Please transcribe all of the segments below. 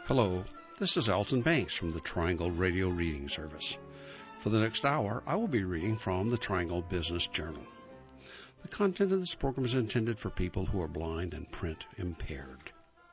Hello, this is Alton Banks from the Triangle Radio Reading Service. For the next hour, I will be reading from the Triangle Business Journal. The content of this program is intended for people who are blind and print impaired.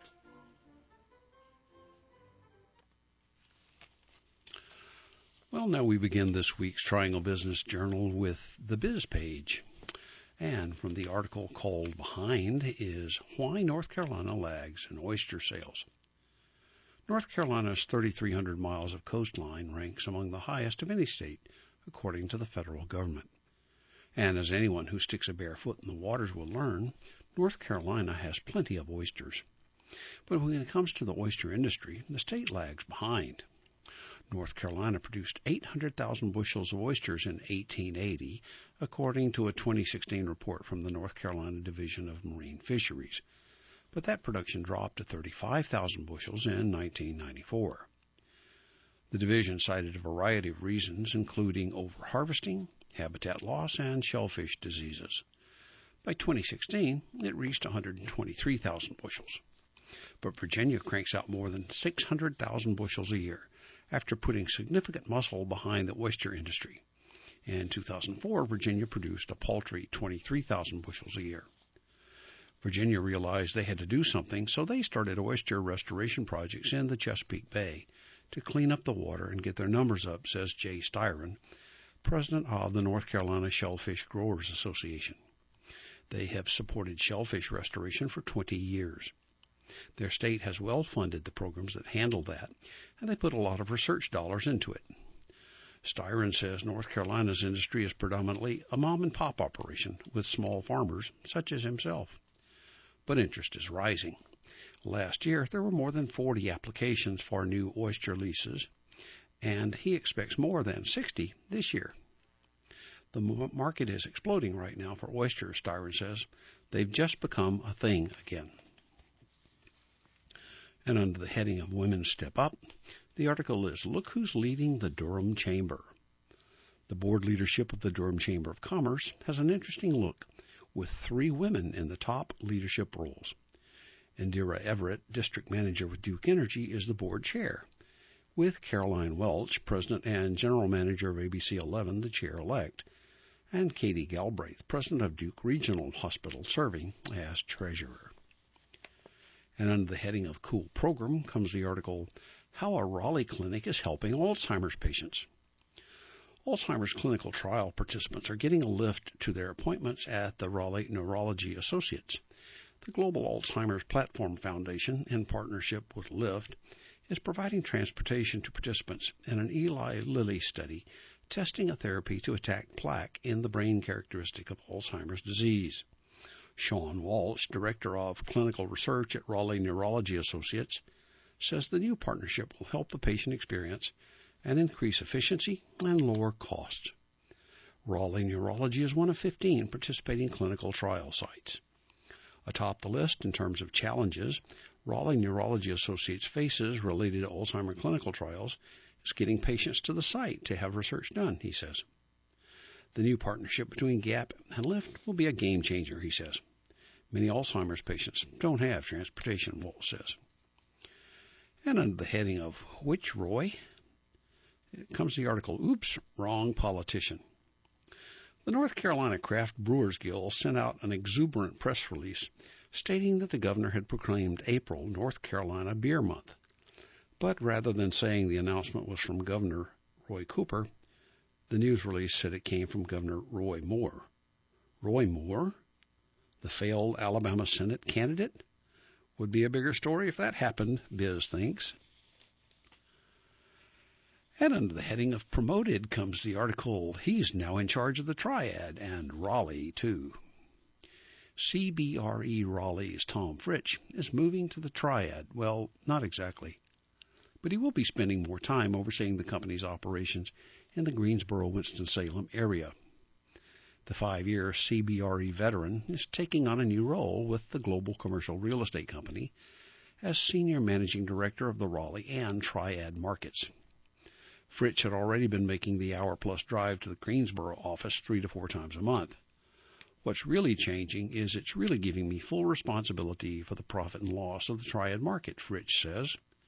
Well, now we begin this week's Triangle Business Journal with the Biz page. And from the article called Behind is Why North Carolina Lags in Oyster Sales. North Carolina's 3,300 miles of coastline ranks among the highest of any state, according to the federal government. And as anyone who sticks a bare foot in the waters will learn, North Carolina has plenty of oysters. But when it comes to the oyster industry, the state lags behind. North Carolina produced 800,000 bushels of oysters in 1880, according to a 2016 report from the North Carolina Division of Marine Fisheries. But that production dropped to 35,000 bushels in 1994. The division cited a variety of reasons, including overharvesting, habitat loss, and shellfish diseases. By 2016, it reached 123,000 bushels. But Virginia cranks out more than 600,000 bushels a year, after putting significant muscle behind the oyster industry. In 2004, Virginia produced a paltry 23,000 bushels a year. Virginia realized they had to do something, so they started oyster restoration projects in the Chesapeake Bay to clean up the water and get their numbers up, says Jay Styron, president of the North Carolina Shellfish Growers Association. They have supported shellfish restoration for 20 years. Their state has well funded the programs that handle that, and they put a lot of research dollars into it. Styron says North Carolina's industry is predominantly a mom-and-pop operation with small farmers, such as himself. But interest is rising. Last year, there were more than 40 applications for new oyster leases, and he expects more than 60 this year. The market is exploding right now for oysters, Styron says. They've just become a thing again. And under the heading of Women Step Up, the article is Look Who's Leading the Durham Chamber. The board leadership of the Durham Chamber of Commerce has an interesting look, with 3 women in the top leadership roles. Indira Everett, district manager with Duke Energy, is the board chair, with Caroline Welch, president and general manager of ABC 11, the chair-elect, and Katie Galbraith, president of Duke Regional Hospital, serving as treasurer. And under the heading of Cool Program comes the article, How a Raleigh Clinic is Helping Alzheimer's Patients. Alzheimer's clinical trial participants are getting a lift to their appointments at the Raleigh Neurology Associates. The Global Alzheimer's Platform Foundation, in partnership with Lyft, is providing transportation to participants in an Eli Lilly study testing a therapy to attack plaque in the brain characteristic of Alzheimer's disease. Sean Walsh, director of clinical research at Raleigh Neurology Associates, says the new partnership will help the patient experience and increase efficiency and lower costs. Raleigh Neurology is one of 15 participating clinical trial sites. Atop the list in terms of challenges, Raleigh Neurology Associates faces related to Alzheimer's clinical trials is getting patients to the site to have research done, he says. The new partnership between Gap and Lyft will be a game changer, he says. Many Alzheimer's patients don't have transportation, Walsh says. And under the heading of Which Roy? Comes the article, Oops, Wrong Politician. The North Carolina Craft Brewers Guild sent out an exuberant press release stating that the governor had proclaimed April North Carolina Beer Month. But rather than saying the announcement was from Governor Roy Cooper, the news release said it came from Governor Roy Moore. Roy Moore, the failed Alabama Senate candidate? Would be a bigger story if that happened, Biz thinks. And under the heading of Promoted comes the article, He's Now in Charge of the Triad, and Raleigh, too. CBRE Raleigh's Tom Fritsch is moving to the Triad. Well, not exactly. But he will be spending more time overseeing the company's operations in the Greensboro-Winston-Salem area. The 5-year CBRE veteran is taking on a new role with the Global Commercial Real Estate Company as Senior Managing Director of the Raleigh and Triad markets. Fritsch had already been making the hour-plus drive to the Greensboro office 3 to 4 times a month. What's really changing is it's really giving me full responsibility for the profit and loss of the Triad market, Fritsch says.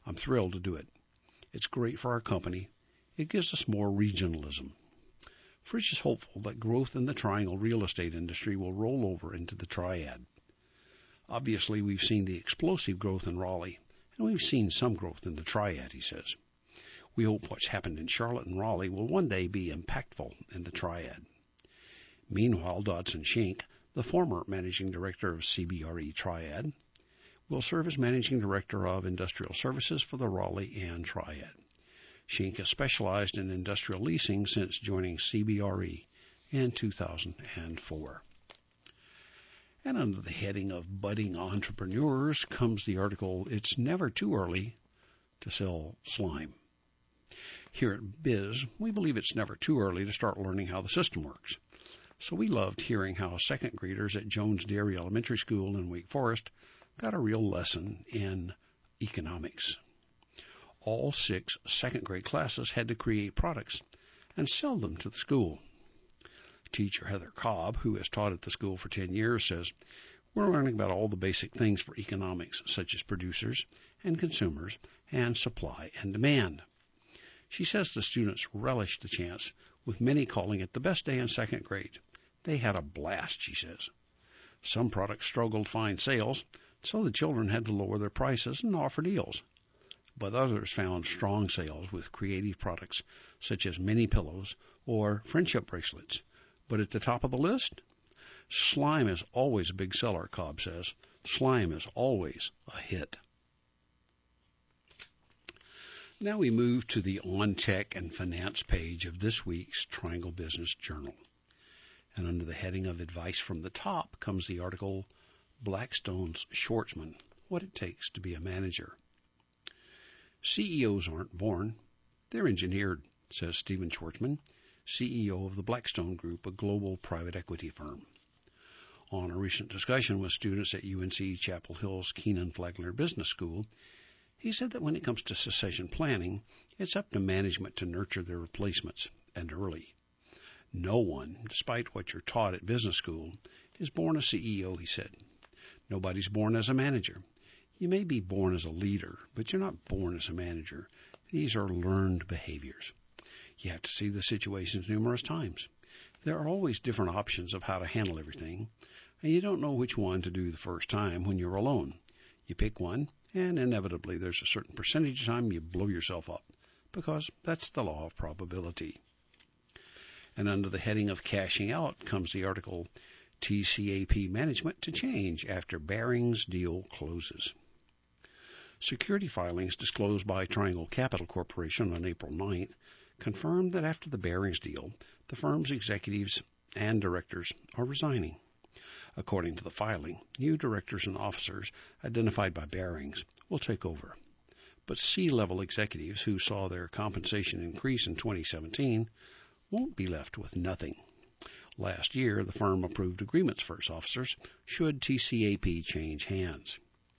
I'm thrilled to do it. It's great for our company. It gives us more regionalism. Frisch is hopeful that growth in the Triangle real estate industry will roll over into the Triad. Obviously, we've seen the explosive growth in Raleigh, and we've seen some growth in the Triad, he says. We hope what's happened in Charlotte and Raleigh will one day be impactful in the Triad. Meanwhile, Dodson Shink, the former managing director of CBRE Triad, will serve as managing director of industrial services for the Raleigh and Triad. Shink has specialized in industrial leasing since joining CBRE in 2004. And under the heading of budding entrepreneurs comes the article, It's Never Too Early to Sell Slime. Here at Biz, we believe it's never too early to start learning how the system works. So we loved hearing how second graders at Jones Dairy Elementary School in Wake Forest got a real lesson in economics. All 6 second grade classes had to create products and sell them to the school. Teacher Heather Cobb, who has taught at the school for 10 years, says, we're learning about all the basic things for economics, such as producers and consumers and supply and demand. She says the students relished the chance, with many calling it the best day in second grade. They had a blast, she says. Some products struggled to find sales, so the children had to lower their prices and offer deals. But others found strong sales with creative products such as mini pillows or friendship bracelets. But at the top of the list, slime is always a big seller, Cobb says. Slime is always a hit. Now we move to the On Tech and Finance page of this week's Triangle Business Journal. And under the heading of Advice from the Top comes the article, Blackstone's Schwartzman, What It Takes to Be a Manager. CEOs aren't born, they're engineered, says Stephen Schwartzman, CEO of the Blackstone Group, a global private equity firm. On a recent discussion with students at UNC Chapel Hill's Keenan Flagler Business School, he said that when it comes to succession planning, it's up to management to nurture their replacements, and early. No one, despite what you're taught at business school, is born a CEO, he said. Nobody's born as a manager. You may be born as a leader, but you're not born as a manager. These are learned behaviors. You have to see the situations numerous times. There are always different options of how to handle everything, and you don't know which one to do the first time when you're alone. You pick one, and inevitably there's a certain percentage of time you blow yourself up, because that's the law of probability. And under the heading of Cashing Out comes the article, TCAP Management to Change After Barings Deal Closes. Security filings disclosed by Triangle Capital Corporation on April 9th confirmed that after the Barings deal, the firm's executives and directors are resigning. According to the filing, new directors and officers identified by Barings will take over. But C-level executives who saw their compensation increase in 2017 won't be left with nothing. Last year, the firm approved agreements for its officers should TCAP change hands.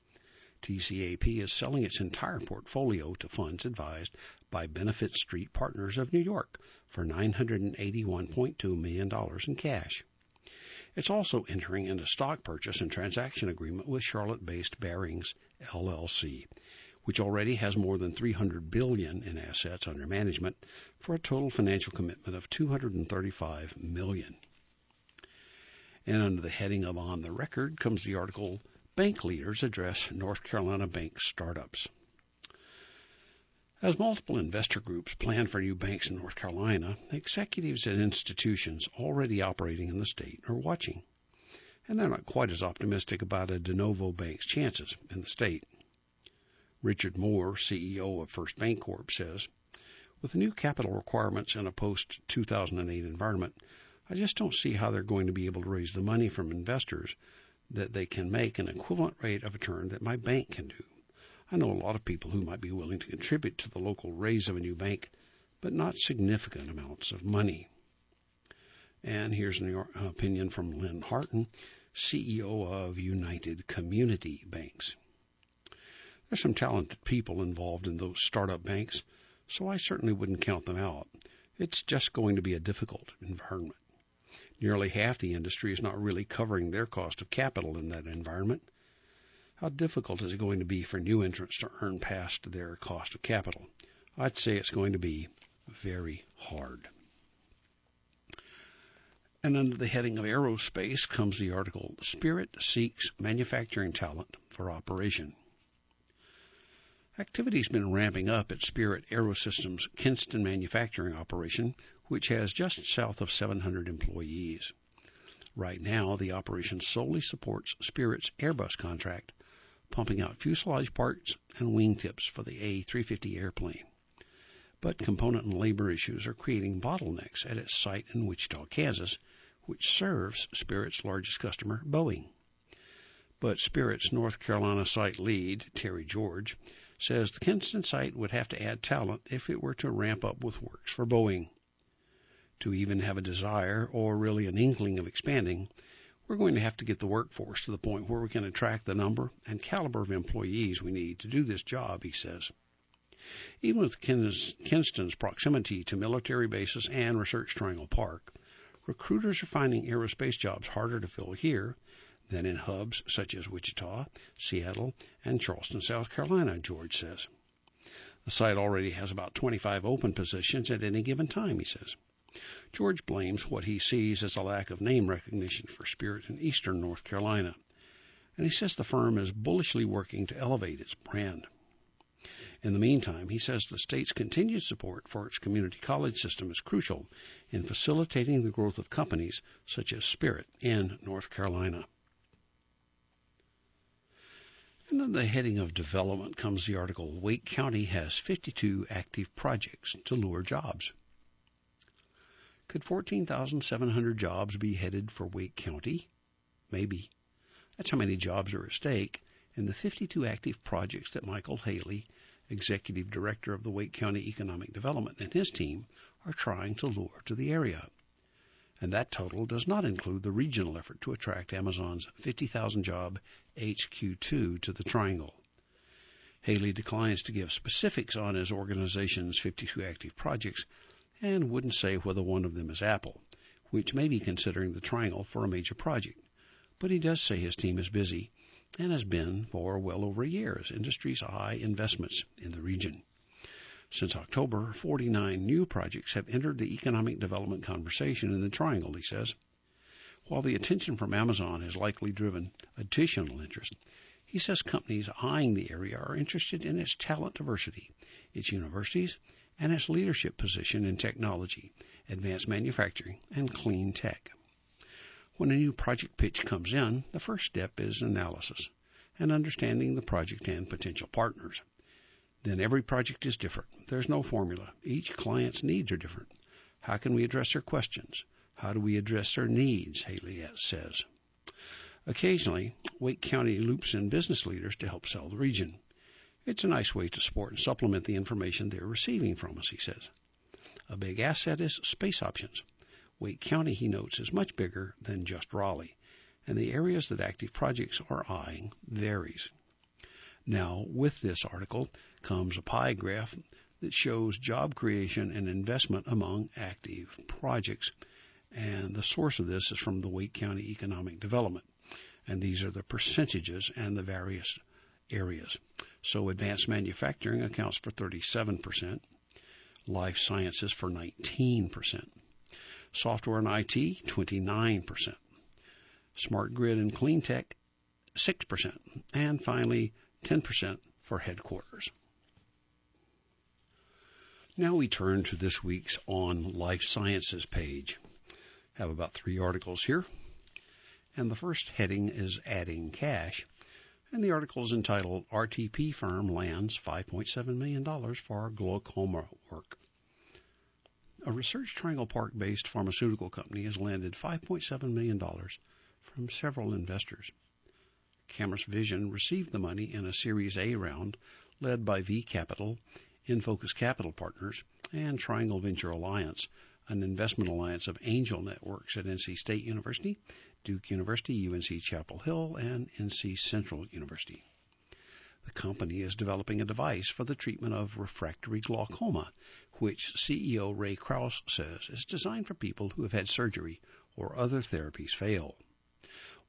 TCAP is selling its entire portfolio to funds advised by Benefit Street Partners of New York for $981.2 million in cash. It's also entering into stock purchase and transaction agreement with Charlotte-based Barings, LLC, which already has more than $300 billion in assets under management for a total financial commitment of $235 million. And under the heading of On the Record comes the article, Bank Leaders Address North Carolina Bank Startups. As multiple investor groups plan for new banks in North Carolina, executives at institutions already operating in the state are watching, and they're not quite as optimistic about a de novo bank's chances in the state. Richard Moore, CEO of First Bancorp, says, with the new capital requirements in a post-2008 environment, I just don't see how they're going to be able to raise the money from investors that they can make an equivalent rate of return that my bank can do. I know a lot of people who might be willing to contribute to the local raise of a new bank, but not significant amounts of money. And here's an opinion from Lynn Harton, CEO of United Community Banks. There's some talented people involved in those startup banks, so I certainly wouldn't count them out. It's just going to be a difficult environment. Nearly half the industry is not really covering their cost of capital in that environment. How difficult is it going to be for new entrants to earn past their cost of capital? I'd say it's going to be very hard. And under the heading of aerospace comes the article, Spirit Seeks Manufacturing Talent for Operation. Activity's been ramping up at Spirit Aerosystems' Kinston manufacturing operation, which has just south of 700 employees. Right now, the operation solely supports Spirit's Airbus contract, pumping out fuselage parts and wingtips for the A350 airplane. But component and labor issues are creating bottlenecks at its site in Wichita, Kansas, which serves Spirit's largest customer, Boeing. But Spirit's North Carolina site lead, Terry George, says the Kinston site would have to add talent if it were to ramp up with works for Boeing. To even have a desire or really an inkling of expanding, we're going to have to get the workforce to the point where we can attract the number and caliber of employees we need to do this job, he says. Even with Kinston's proximity to military bases and Research Triangle Park, recruiters are finding aerospace jobs harder to fill here than in hubs such as Wichita, Seattle, and Charleston, South Carolina, George says. The site already has about 25 open positions at any given time, he says. George blames what he sees as a lack of name recognition for Spirit in eastern North Carolina, and he says the firm is bullishly working to elevate its brand. In the meantime, he says the state's continued support for its community college system is crucial in facilitating the growth of companies such as Spirit in North Carolina. And under the heading of development comes the article, Wake County has 52 active projects to lure jobs. Could 14,700 jobs be headed for Wake County? Maybe. That's how many jobs are at stake in the 52 active projects that Michael Haley, Executive Director of the Wake County Economic Development, and his team are trying to lure to the area. And that total does not include the regional effort to attract Amazon's 50,000-job HQ2 to the Triangle. Haley declines to give specifics on his organization's 52 active projects and wouldn't say whether one of them is Apple, which may be considering the Triangle for a major project. But he does say his team is busy and has been for well over a year as industry's high investments in the region. Since October, 49 new projects have entered the economic development conversation in the Triangle, he says. While the attention from Amazon has likely driven additional interest, he says companies eyeing the area are interested in its talent diversity, its universities, and its leadership position in technology, advanced manufacturing, and clean tech. When a new project pitch comes in, the first step is analysis and understanding the project and potential partners. Then every project is different. There's no formula. Each client's needs are different. How can we address their questions? How do we address their needs, Haley says. Occasionally, Wake County loops in business leaders to help sell the region. It's a nice way to support and supplement the information they're receiving from us, he says. A big asset is space options. Wake County, he notes, is much bigger than just Raleigh, and the areas that active projects are eyeing varies. Now, with this article comes a pie graph that shows job creation and investment among active projects, and the source of this is from the Wake County Economic Development, and these are the percentages and the various areas. So advanced manufacturing accounts for 37%, life sciences for 19%, software and IT 29%, smart grid and clean tech 6%, and finally 10% for headquarters. Now we turn to this week's On Life Sciences page. I have about 3 articles here, and the first heading is Adding Cash. And the article is entitled, RTP Firm Lands $5.7 million for Glaucoma Work. A Research Triangle Park-based pharmaceutical company has landed $5.7 million from several investors. Camus Vision received the money in a Series A round led by V Capital, InFocus Capital Partners, and Triangle Venture Alliance, an investment alliance of angel networks at NC State University, Duke University, UNC Chapel Hill, and NC Central University. The company is developing a device for the treatment of refractory glaucoma, which CEO Ray Krause says is designed for people who have had surgery or other therapies fail.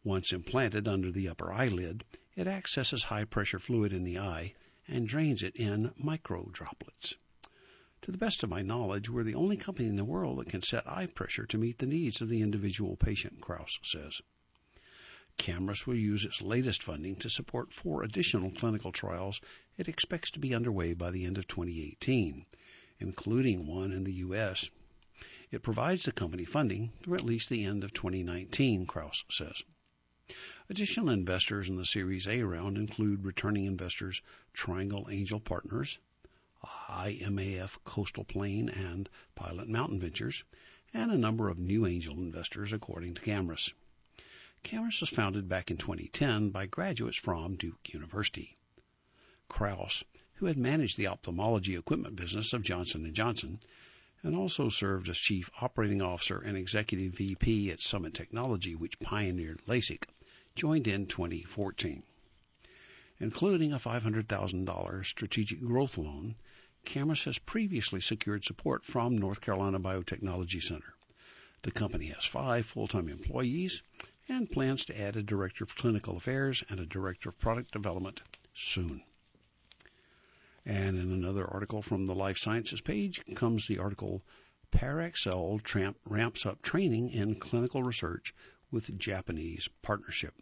Once implanted under the upper eyelid, it accesses high-pressure fluid in the eye and drains it in microdroplets. To the best of my knowledge, we're the only company in the world that can set eye pressure to meet the needs of the individual patient, Krause says. Camrus will use its latest funding to support 4 additional clinical trials it expects to be underway by the end of 2018, including one in the U.S. It provides the company funding through at least the end of 2019, Krause says. Additional investors in the Series A round include returning investors Triangle Angel Partners, IMAF Coastal Plain and Pilot Mountain Ventures, and a number of new angel investors, according to Camrus. Camrus was founded back in 2010 by graduates from Duke University. Krause, who had managed the ophthalmology equipment business of Johnson & Johnson and also served as Chief Operating Officer and Executive VP at Summit Technology, which pioneered LASIK, joined in 2014. Including a $500,000 strategic growth loan, Camrus has previously secured support from North Carolina Biotechnology Center. The company has 5 full-time employees and plans to add a Director of Clinical Affairs and a Director of Product Development soon. And in another article from the Life Sciences page comes the article, Parexel Ramps Up Training in Clinical Research with Japanese Partnership.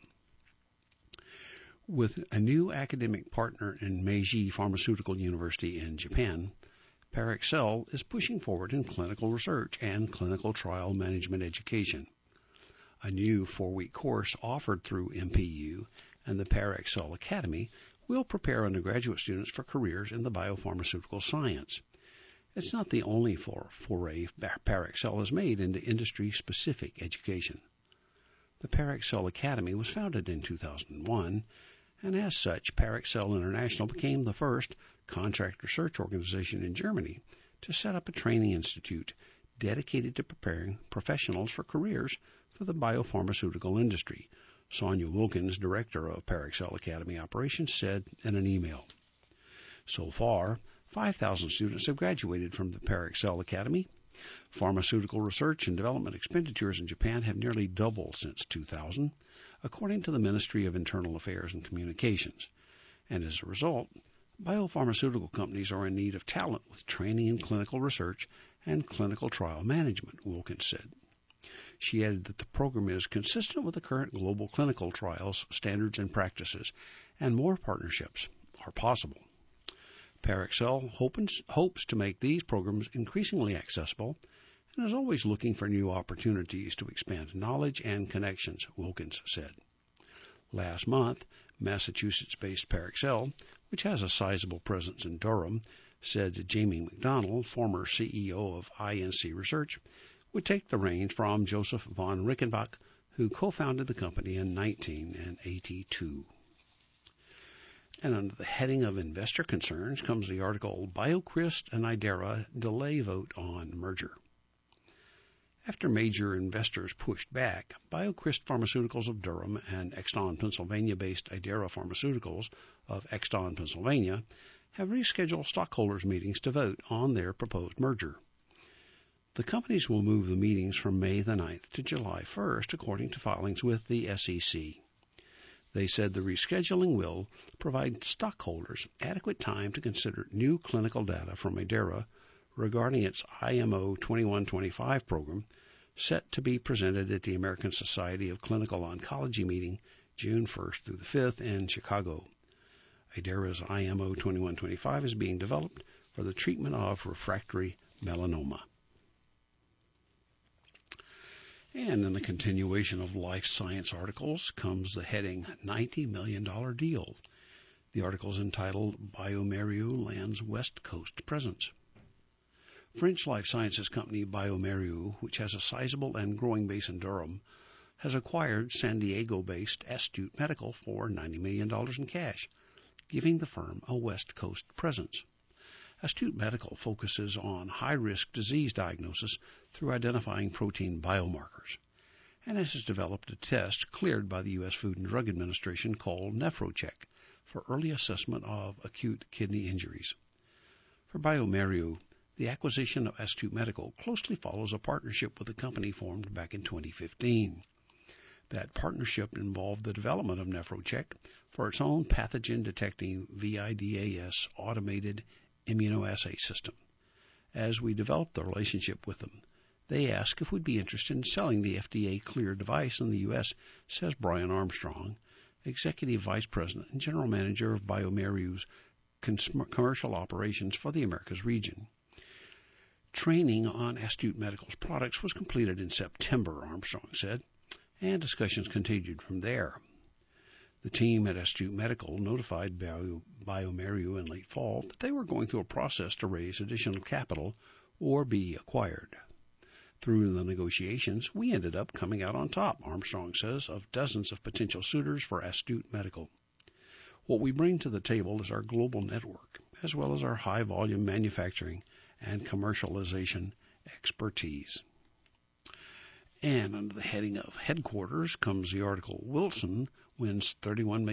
With a new academic partner in Meiji Pharmaceutical University in Japan, Parexel is pushing forward in clinical research and clinical trial management education. A new 4-week course offered through MPU and the Parexel Academy will prepare undergraduate students for careers in the biopharmaceutical science. It's not the only foray Parexel has made into industry-specific education. The Parexel Academy was founded in 2001, and as such, Parexel International became the first contract research organization in Germany to set up a training institute dedicated to preparing professionals for careers for the biopharmaceutical industry, Sonia Wilkins, director of Parexel Academy Operations, said in an email. So far, 5,000 students have graduated from the Parexel Academy. Pharmaceutical research and development expenditures in Japan have nearly doubled since 2000, according to the Ministry of Internal Affairs and Communications. And as a result, biopharmaceutical companies are in need of talent with training in clinical research and clinical trial management, Wilkins said. She added that the program is consistent with the current global clinical trials, standards, and practices, and more partnerships are possible. Parexel hopes to make these programs increasingly accessible and is always looking for new opportunities to expand knowledge and connections, Wilkins said. Last month, Massachusetts-based Parexel, which has a sizable presence in Durham, said Jamie McDonald, former CEO of INC Research, would take the reins from Joseph von Rickenbach, who co-founded the company in 1982. And under the heading of investor concerns comes the article, BioCryst and Idera delay vote on merger. After major investors pushed back, BioCryst Pharmaceuticals of Durham and Exton, Pennsylvania-based Idera Pharmaceuticals of Exton, Pennsylvania, have rescheduled stockholders' meetings to vote on their proposed merger. The companies will move the meetings from May the 9th to July 1st, according to filings with the SEC. They said the rescheduling will provide stockholders adequate time to consider new clinical data from Idera regarding its IMO 2125 program, set to be presented at the American Society of Clinical Oncology meeting June 1st through the 5th in Chicago. Idera's IMO 2125 is being developed for the treatment of refractory melanoma. And in the continuation of life science articles comes the heading, $90 million deal. The article is entitled, bioMérieux Lands West Coast Presence. French life sciences company bioMérieux, which has a sizable and growing base in Durham, has acquired San Diego-based Astute Medical for $90 million in cash, giving the firm a West Coast presence. Astute Medical focuses on high-risk disease diagnosis through identifying protein biomarkers, and it has developed a test cleared by the U.S. Food and Drug Administration called NephroCheck for early assessment of acute kidney injuries. For bioMérieux, the acquisition of Astute Medical closely follows a partnership with a company formed back in 2015. That partnership involved the development of NephroCheck for its own pathogen-detecting VIDAS automated immunoassay system. As we developed the relationship with them, they asked if we'd be interested in selling the FDA-cleared device in the U.S., says Brian Armstrong, Executive Vice President and General Manager of bioMérieux's commercial operations for the Americas region. Training on Astute Medical's products was completed in September, Armstrong said, and discussions continued from there. The team at Astute Medical notified bioMérieux in late fall that they were going through a process to raise additional capital or be acquired. Through the negotiations, we ended up coming out on top, Armstrong says, of dozens of potential suitors for Astute Medical. What we bring to the table is our global network, as well as our high-volume manufacturing and commercialization expertise. And under the heading of headquarters comes the article, Wilson wins $31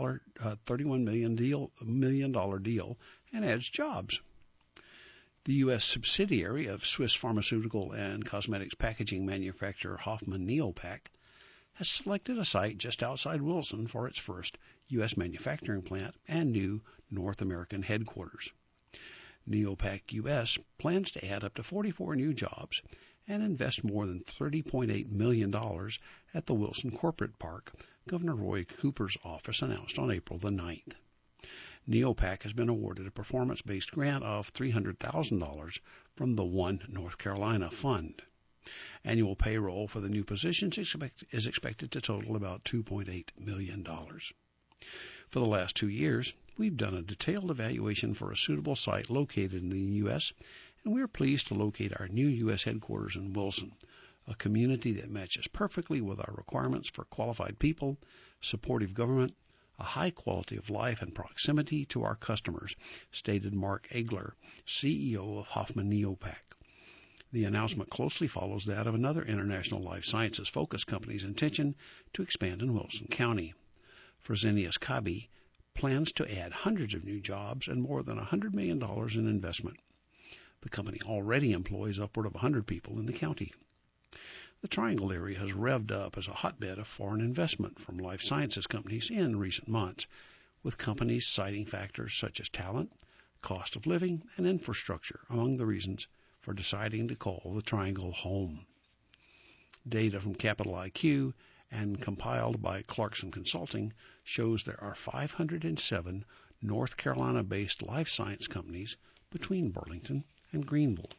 million deal and adds jobs. The U.S. subsidiary of Swiss pharmaceutical and cosmetics packaging manufacturer Hoffmann Neopak has selected a site just outside Wilson for its first U.S. manufacturing plant and new North American headquarters. Neopak U.S. plans to add up to 44 new jobs and invest more than $30.8 million at the Wilson Corporate Park, Governor Roy Cooper's office announced on April the 9th. Neopak has been awarded a performance-based grant of $300,000 from the One North Carolina Fund. Annual payroll for the new positions is expected to total about $2.8 million. For the last 2 years, we've done a detailed evaluation for a suitable site located in the U.S., and we are pleased to locate our new U.S. headquarters in Wilson, a community that matches perfectly with our requirements for qualified people, supportive government, a high quality of life, and proximity to our customers, stated Mark Egler, CEO of Hoffmann Neopak. The announcement closely follows that of another international life sciences focused company's intention to expand in Wilson County. Fresenius Kabi plans to add hundreds of new jobs and more than $100 million in investment. The company already employs upward of 100 people in the county. The Triangle area has revved up as a hotbed of foreign investment from life sciences companies in recent months, with companies citing factors such as talent, cost of living, and infrastructure among the reasons for deciding to call the Triangle home. Data from Capital IQ and compiled by Clarkson Consulting shows there are 507 North Carolina-based life science companies between Burlington and Greenville.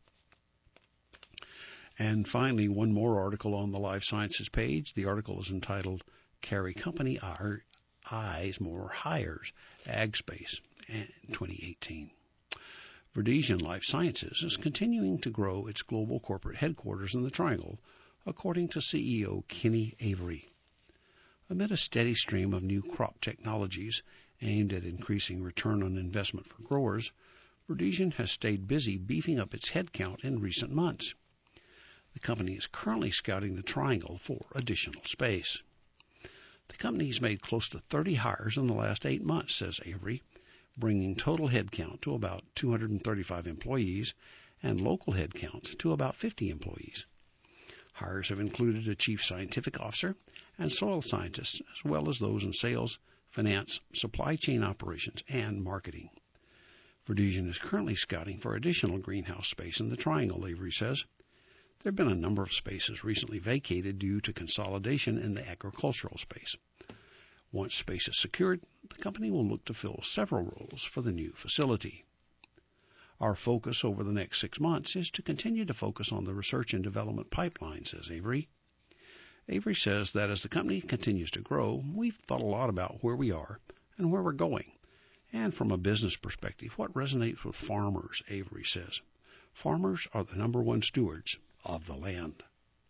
And finally, one more article on the Life Sciences page. The article is entitled, Carry Company Eyes More Hires, Ag Space, 2018. Verdesian Life Sciences is continuing to grow its global corporate headquarters in the Triangle, according to CEO Kenny Avery. Amid a steady stream of new crop technologies aimed at increasing return on investment for growers, Verdesian has stayed busy beefing up its headcount in recent months. The company is currently scouting the Triangle for additional space. The company has made close to 30 hires in the last 8 months, says Avery, bringing total headcount to about 235 employees and local headcount to about 50 employees. Hires have included a chief scientific officer and soil scientists, as well as those in sales, finance, supply chain operations, and marketing. Verdesian is currently scouting for additional greenhouse space in the Triangle, Avery says. There have been a number of spaces recently vacated due to consolidation in the agricultural space. Once space is secured, the company will look to fill several roles for the new facility. Our focus over the next 6 months is to continue to focus on the research and development pipeline, says Avery. Avery says that as the company continues to grow, we've thought a lot about where we are and where we're going. And from a business perspective, what resonates with farmers, Avery says. Farmers are the number one stewards of the land.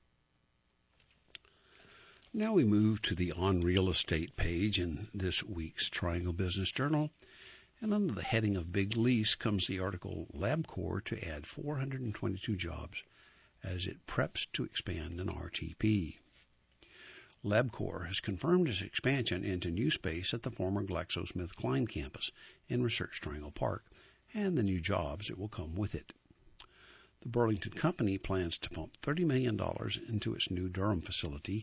Now we move to the On Real Estate page in this week's Triangle Business Journal, and under the heading of Big Lease comes the article LabCorp to add 422 jobs as it preps to expand in RTP. LabCorp has confirmed its expansion into new space at the former GlaxoSmithKline campus in Research Triangle Park and the new jobs that will come with it. The Burlington company plans to pump $30 million into its new Durham facility,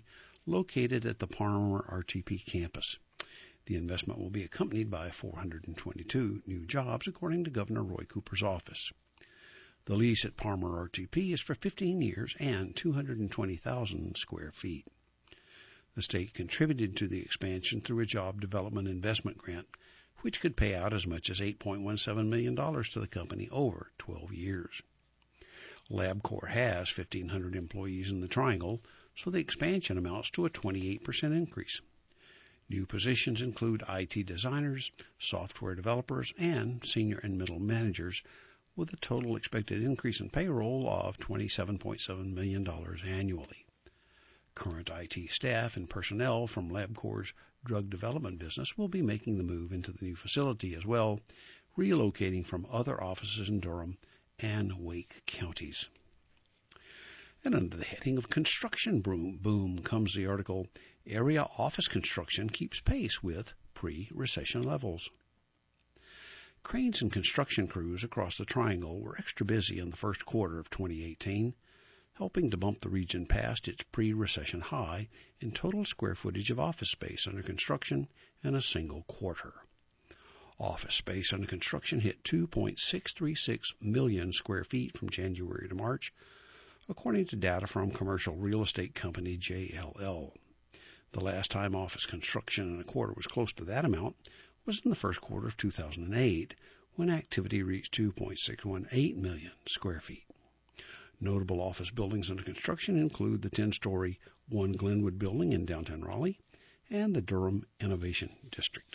located at the Parmer RTP campus. The investment will be accompanied by 422 new jobs, according to Governor Roy Cooper's office. The lease at Parmer RTP is for 15 years and 220,000 square feet. The state contributed to the expansion through a job development investment grant, which could pay out as much as $8.17 million to the company over 12 years. LabCorp has 1,500 employees in the Triangle, so the expansion amounts to a 28% increase. New positions include IT designers, software developers, and senior and middle managers, with a total expected increase in payroll of $27.7 million annually. Current IT staff and personnel from LabCorp's drug development business will be making the move into the new facility as well, relocating from other offices in Durham and Wake counties. And under the heading of construction boom comes the article, Area Office Construction Keeps Pace with Pre-Recession Levels. Cranes and construction crews across the Triangle were extra busy in the first quarter of 2018, helping to bump the region past its pre-recession high in total square footage of office space under construction in a single quarter. Office space under construction hit 2.636 million square feet from January to March, according to data from commercial real estate company JLL. The last time office construction in a quarter was close to that amount was in the first quarter of 2008, when activity reached 2.618 million square feet. Notable office buildings under construction include the 10-story One Glenwood building in downtown Raleigh and the Durham Innovation District.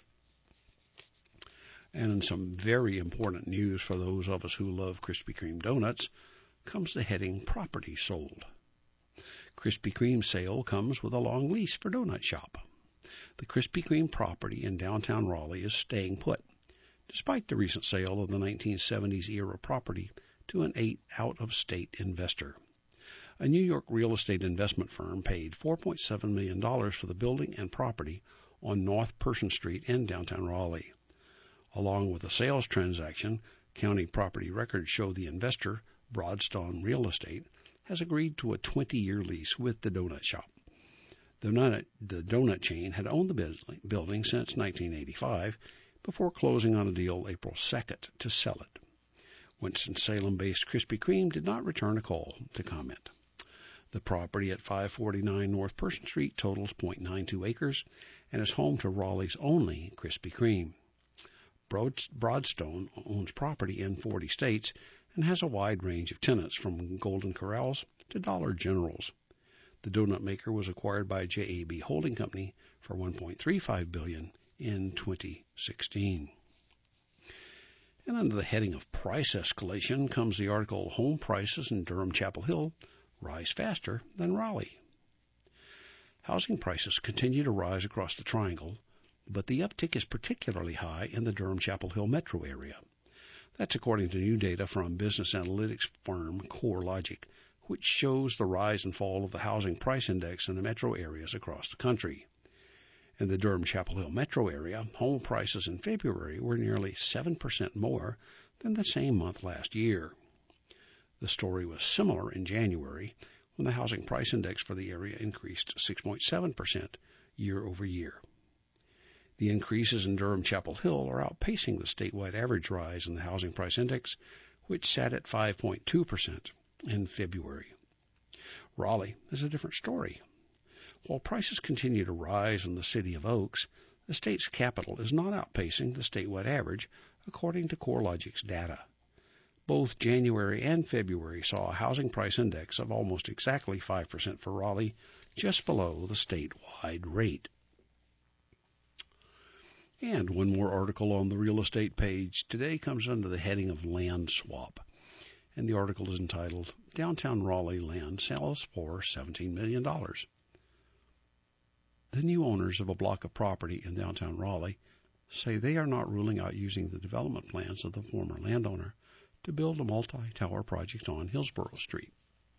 And in some very important news for those of us who love Krispy Kreme donuts comes the heading Property Sold. Krispy Kreme sale comes with a long lease for Donut Shop. The Krispy Kreme property in downtown Raleigh is staying put, despite the recent sale of the 1970s-era property to an out-of-state investor. A New York real estate investment firm paid $4.7 million for the building and property on North Person Street in downtown Raleigh. Along with the sales transaction, county property records show the investor, Broadstone Real Estate, has agreed to a 20-year lease with the Donut Shop. The donut chain had owned the building since 1985, before closing on a deal April 2nd to sell it. Winston-Salem-based Krispy Kreme did not return a call to comment. The property at 549 North Person Street totals 0.92 acres and is home to Raleigh's only Krispy Kreme. Broadstone owns property in 40 states and has a wide range of tenants from Golden Corrals to Dollar Generals. The donut maker was acquired by JAB Holding Company for $1.35 billion in 2016. And under the heading of price escalation comes the article, Home Prices in Durham-Chapel Hill Rise Faster Than Raleigh. Housing prices continue to rise across the Triangle, but the uptick is particularly high in the Durham-Chapel Hill metro area. That's according to new data from business analytics firm CoreLogic, which shows the rise and fall of the housing price index in the metro areas across the country. In the Durham-Chapel Hill metro area, home prices in February were nearly 7% more than the same month last year. The story was similar in January, when the housing price index for the area increased 6.7% year over year. The increases in Durham-Chapel Hill are outpacing the statewide average rise in the housing price index, which sat at 5.2% in February. Raleigh is a different story. While prices continue to rise in the city of Oaks, the state's capital is not outpacing the statewide average, according to CoreLogic's data. Both January and February saw a housing price index of almost exactly 5% for Raleigh, just below the statewide rate. And one more article on the real estate page today comes under the heading of Land Swap. And the article is entitled, Downtown Raleigh Land Sells for $17 million. The new owners of a block of property in downtown Raleigh say they are not ruling out using the development plans of the former landowner to build a multi-tower project on Hillsborough Street.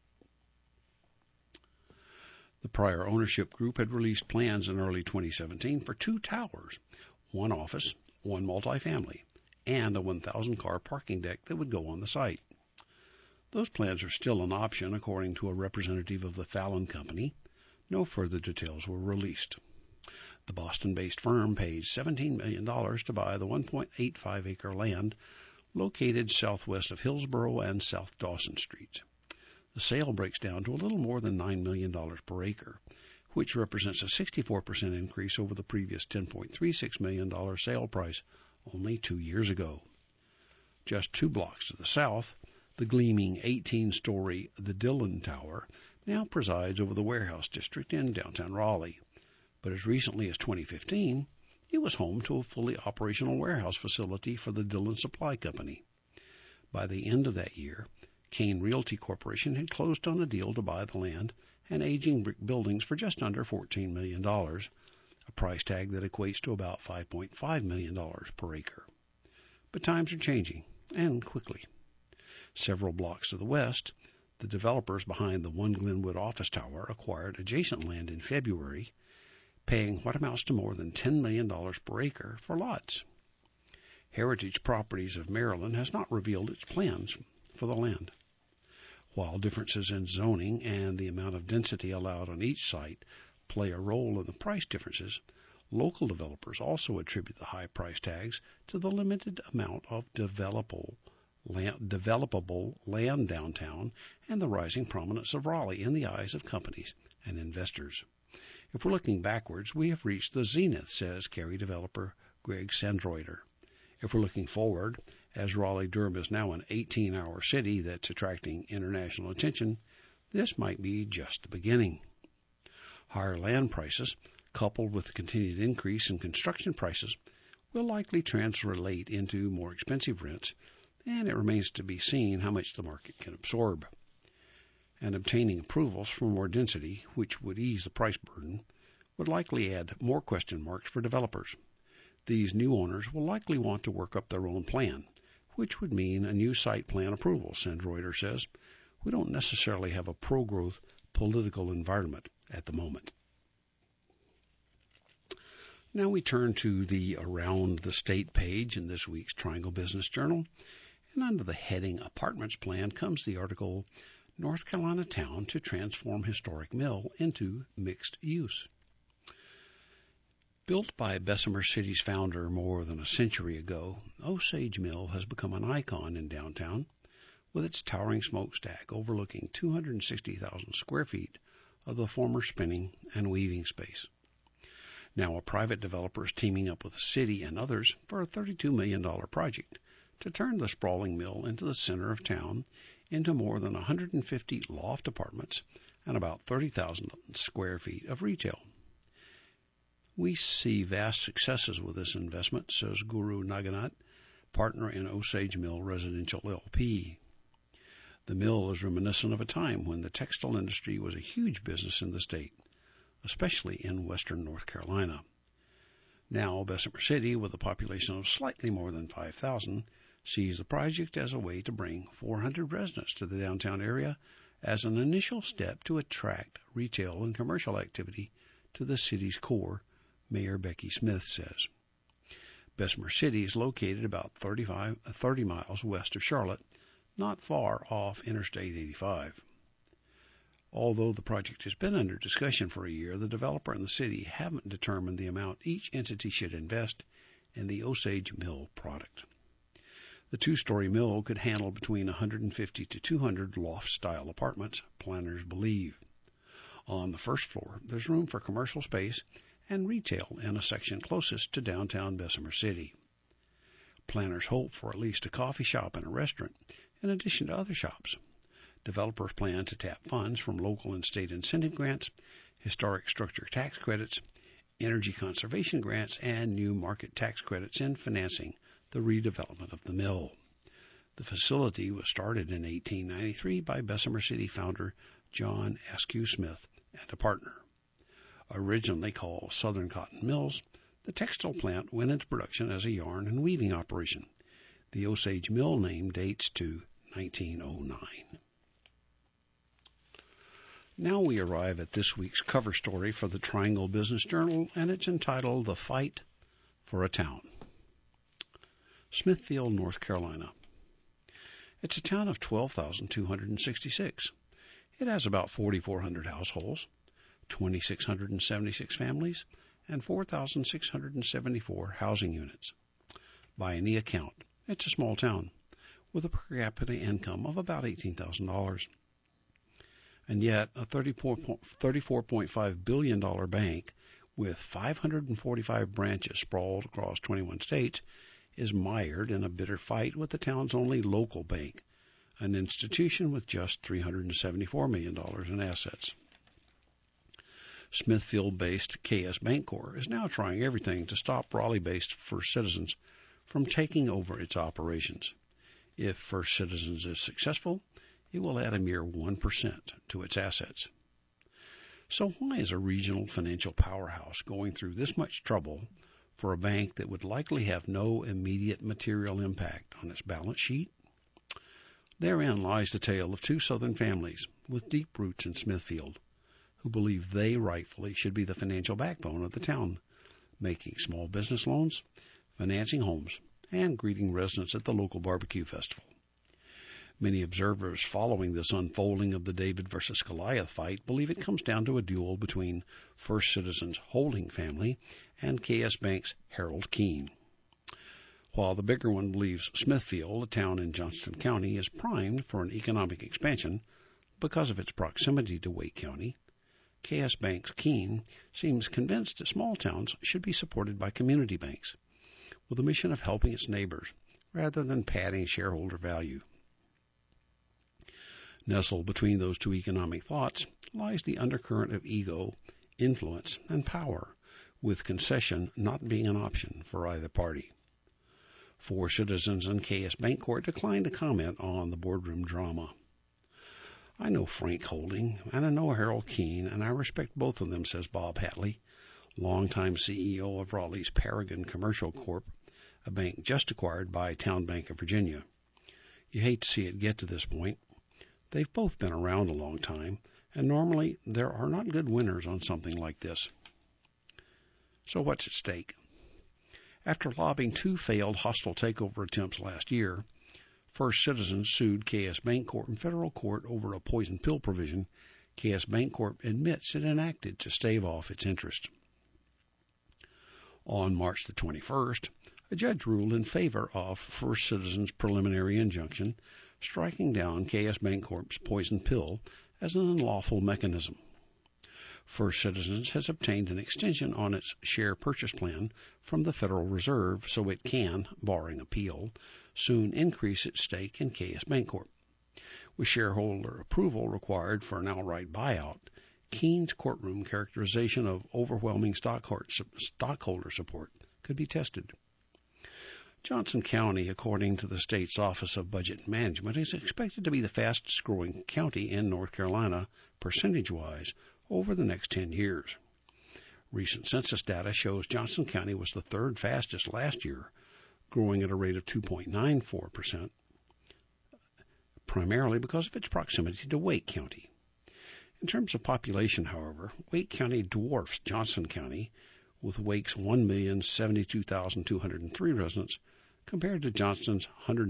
The prior ownership group had released plans in early 2017 for 2 towers, 1 office, 1 multifamily, and a 1,000-car parking deck that would go on the site. Those plans are still an option, according to a representative of the Fallon Company, No further details were released. The Boston-based firm paid $17 million to buy the 1.85-acre land located southwest of Hillsborough and South Dawson Streets. The sale breaks down to a little more than $9 million per acre, which represents a 64% increase over the previous $10.36 million sale price only 2 years ago. Just 2 blocks to the south, the gleaming 18-story The Dillon Tower now presides over the warehouse district in downtown Raleigh. But as recently as 2015, it was home to a fully operational warehouse facility for the Dillon Supply Company. By the end of that year, Kane Realty Corporation had closed on a deal to buy the land and aging brick buildings for just under $14 million, a price tag that equates to about $5.5 million per acre. But times are changing, and quickly. Several blocks to the west, the developers behind the One Glenwood office tower acquired adjacent land in February, paying what amounts to more than $10 million per acre for lots. Heritage Properties of Maryland has not revealed its plans for the land. While differences in zoning and the amount of density allowed on each site play a role in the price differences, local developers also attribute the high price tags to the limited amount of developable land downtown and the rising prominence of Raleigh in the eyes of companies and investors. If we're looking backwards, we have reached the zenith, says Cary developer Greg Sandroider. If we're looking forward, as Raleigh-Durham is now an 18-hour city that's attracting international attention, this might be just the beginning. Higher land prices, coupled with the continued increase in construction prices, will likely translate into more expensive rents, and it remains to be seen how much the market can absorb. And obtaining approvals for more density, which would ease the price burden, would likely add more question marks for developers. These new owners will likely want to work up their own plan, which would mean a new site plan approval, Sandroider says. We don't necessarily have a pro-growth political environment at the moment. Now we turn to the Around the State page in this week's Triangle Business Journal, and under the heading Apartments Plan comes the article, North Carolina Town to Transform Historic Mill into Mixed Use. Built by Bessemer City's founder more than a century ago, Osage Mill has become an icon in downtown, with its towering smokestack overlooking 260,000 square feet of the former spinning and weaving space. Now a private developer is teaming up with the city and others for a $32 million project to turn the sprawling mill into the center of town into more than 150 loft apartments and about 30,000 square feet of retail. We see vast successes with this investment, says Guru Naganat, partner in Osage Mill Residential LP. The mill is reminiscent of a time when the textile industry was a huge business in the state, especially in western North Carolina. Now, Bessemer City, with a population of slightly more than 5,000, sees the project as a way to bring 400 residents to the downtown area as an initial step to attract retail and commercial activity to the city's core, Mayor Becky Smith says. Bessemer City is located about 30 miles west of Charlotte, not far off Interstate 85. Although the project has been under discussion for a year, the developer and the city haven't determined the amount each entity should invest in the Osage Mill product. The two-story mill could handle between 150 to 200 loft-style apartments, planners believe. On the first floor, there's room for commercial space and retail in a section closest to downtown Bessemer City. Planners hope for at least a coffee shop and a restaurant, in addition to other shops. Developers plan to tap funds from local and state incentive grants, historic structure tax credits, energy conservation grants, and new market tax credits in financing the redevelopment of the mill. The facility was started in 1893 by Bessemer City founder John Askew Smith and a partner. Originally called Southern Cotton Mills, the textile plant went into production as a yarn and weaving operation. The Osage Mill name dates to 1909. Now we arrive at this week's cover story for the Triangle Business Journal, and it's entitled The Fight for a Town. Smithfield, North Carolina. It's a town of 12,266. It has about 4,400 households, 2,676 families, and 4,674 housing units. By any account, it's a small town with a per capita income of about $18,000. And yet, a $34.5 billion bank with 545 branches sprawled across 21 states is mired in a bitter fight with the town's only local bank, an institution with just $374 million in assets. Smithfield-based KS Bancorp is now trying everything to stop Raleigh-based First Citizens from taking over its operations. If First Citizens is successful, it will add a mere 1% to its assets. So why is a regional financial powerhouse going through this much trouble for a bank that would likely have no immediate material impact on its balance sheet? Therein lies the tale of two Southern families with deep roots in Smithfield, who believe they rightfully should be the financial backbone of the town, making small business loans, financing homes, and greeting residents at the local barbecue festival. Many observers following this unfolding of the David versus Goliath fight believe it comes down to a duel between First Citizens' holding family and KS Bank's Harold Keene. While the bigger one believes Smithfield, a town in Johnston County, is primed for an economic expansion because of its proximity to Wake County, KS Bank's Keene seems convinced that small towns should be supported by community banks, with a mission of helping its neighbors rather than padding shareholder value. Nestled between those two economic thoughts lies the undercurrent of ego, influence, and power, with concession not being an option for either party. First Citizens and KS Bancorp declined to comment on the boardroom drama. I know Frank Holding, and I know Harold Keene, and I respect both of them, says Bob Hatley, longtime CEO of Raleigh's Paragon Commercial Corp., a bank just acquired by Town Bank of Virginia. You hate to see it get to this point. They've both been around a long time, and normally there are not good winners on something like this. So what's at stake? After lobbying two failed hostile takeover attempts last year, First Citizens sued KS Bancorp in federal court over a poison pill provision KS Bancorp admits it enacted to stave off its interest. On March the 21st, a judge ruled in favor of First Citizens' preliminary injunction, striking down KS Bancorp's poison pill as an unlawful mechanism. First Citizens has obtained an extension on its share purchase plan from the Federal Reserve so it can, barring appeal, soon increase its stake in KS Bancorp. With shareholder approval required for an outright buyout, Keene's courtroom characterization of overwhelming stockholder support could be tested. Johnson County, according to the state's Office of Budget Management, is expected to be the fastest-growing county in North Carolina, percentage-wise, over the next 10 years. Recent census data shows Johnson County was the third fastest last year, growing at a rate of 2.94%, primarily because of its proximity to Wake County. In terms of population, however, Wake County dwarfs Johnson County, with Wake's 1,072,203 residents compared to Johnston's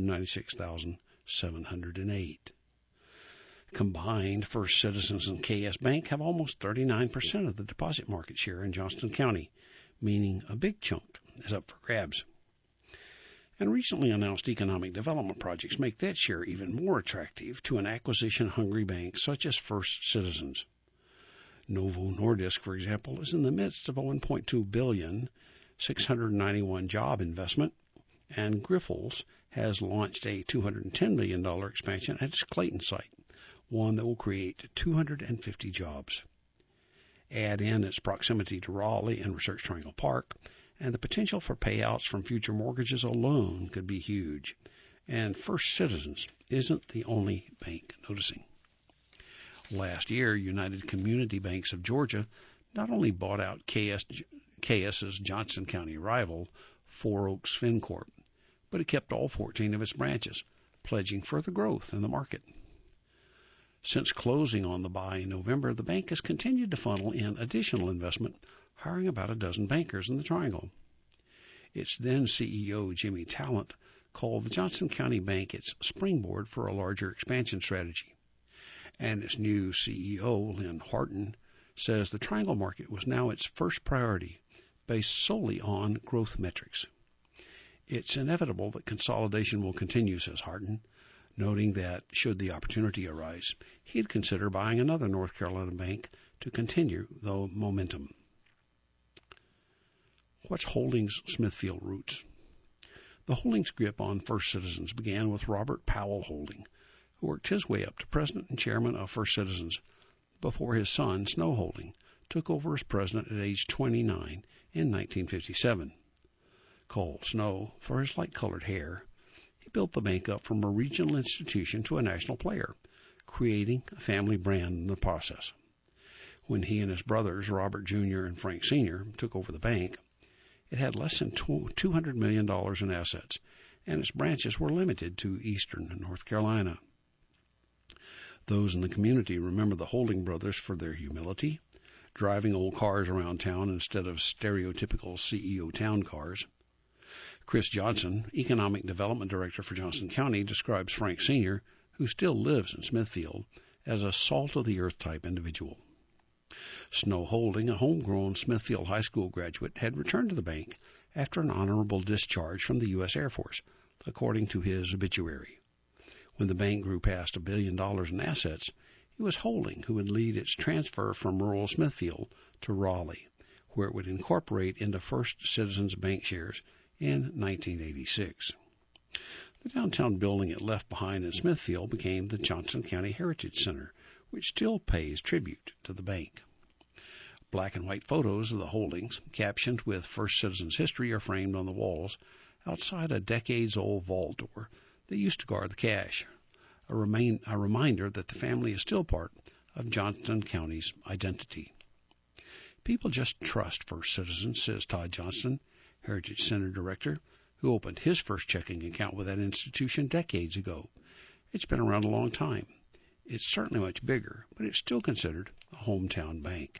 196,708. Combined, First Citizens and KS Bank have almost 39% of the deposit market share in Johnston County, meaning a big chunk is up for grabs. And recently announced economic development projects make that share even more attractive to an acquisition-hungry bank such as First Citizens. Novo Nordisk, for example, is in the midst of a $1.2 billion, 691 job investment, and Grifols has launched a $210 million expansion at its Clayton site, one that will create 250 jobs. Add in its proximity to Raleigh and Research Triangle Park, and the potential for payouts from future mortgages alone could be huge. And First Citizens isn't the only bank noticing. Last year, United Community Banks of Georgia not only bought out KS's Johnson County rival, Four Oaks FinCorp, but it kept all 14 of its branches, pledging further growth in the market. Since closing on the buy in November, the bank has continued to funnel in additional investment, hiring about a dozen bankers in the Triangle. Its then CEO, Jimmy Talent, called the Johnson County Bank its springboard for a larger expansion strategy. And its new CEO, Lynn Harton, says the triangle market was now its first priority, based solely on growth metrics. It's inevitable that consolidation will continue, says Hardin, noting that, should the opportunity arise, he'd consider buying another North Carolina bank to continue the momentum. What's Holdings' Smithfield roots? The Holdings grip on First Citizens began with Robert Powell Holding, who worked his way up to president and chairman of First Citizens before his son, Snow Holding, took over as president at age 29 in 1957. Called Snow for his light-colored hair, he built the bank up from a regional institution to a national player, creating a family brand in the process. When he and his brothers, Robert Jr. and Frank Sr., took over the bank, it had less than $200 million in assets, and its branches were limited to eastern North Carolina. Those in the community remember the Holding brothers for their humility, driving old cars around town instead of stereotypical CEO town cars. Chris Johnson, Economic Development Director for Johnston County, describes Frank Sr., who still lives in Smithfield, as a salt-of-the-earth type individual. Snow Holding, a homegrown Smithfield High School graduate, had returned to the bank after an honorable discharge from the U.S. Air Force, according to his obituary. When the bank grew past $1 billion in assets, it was Holding who would lead its transfer from rural Smithfield to Raleigh, where it would incorporate into First Citizens Bank shares in 1986. The downtown building it left behind in Smithfield became the Johnston County Heritage Center, which still pays tribute to the bank. Black and white photos of the Holdings, captioned with First Citizens history, are framed on the walls outside a decades-old vault door that used to guard the cash, a reminder that the family is still part of Johnston County's identity. People just trust First Citizens, says Todd Johnston, Heritage Center Director, who opened his first checking account with that institution decades ago. It's been around a long time. It's certainly much bigger, but it's still considered a hometown bank.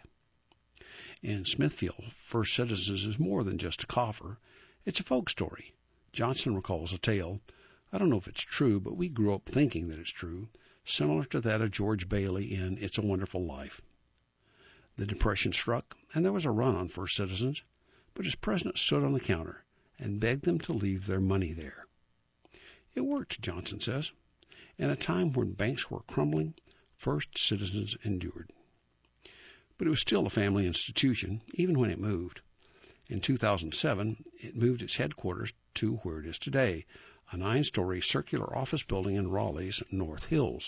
In Smithfield, First Citizens is more than just a coffer. It's a folk story. Johnson recalls a tale. I don't know if it's true, but we grew up thinking that it's true, similar to that of George Bailey in It's a Wonderful Life. The Depression struck, and there was a run on First Citizens, but his president stood on the counter and begged them to leave their money there. It worked, Johnson says. In a time when banks were crumbling, First Citizens endured. But it was still a family institution, even when it moved. In 2007, it moved its headquarters to where it is today, a 9-story circular office building in Raleigh's North Hills.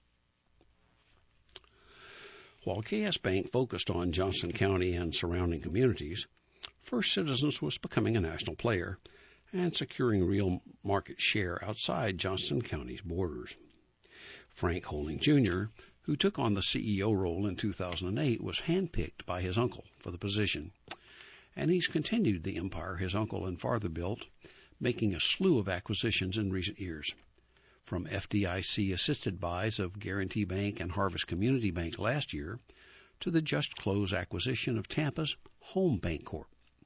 While KS Bank focused on Johnston County and surrounding communities, First Citizens was becoming a national player and securing real market share outside Johnston County's borders. Frank Holding Jr., who took on the CEO role in 2008, was handpicked by his uncle for the position, and he's continued the empire his uncle and father built, making a slew of acquisitions in recent years, from FDIC-assisted buys of Guarantee Bank and Harvest Community Bank last year to the just-closed acquisition of Tampa's Home Bank Corp.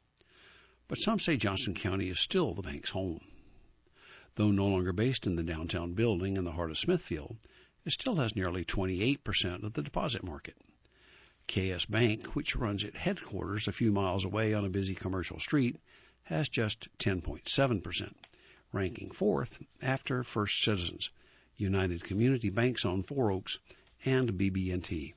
But some say Johnston County is still the bank's home. Though no longer based in the downtown building in the heart of Smithfield, it still has nearly 28% of the deposit market. KS Bank, which runs its headquarters a few miles away on a busy commercial street, has just 10.7%, ranking fourth after First Citizens, United Community Banks on Four Oaks, and BB&T.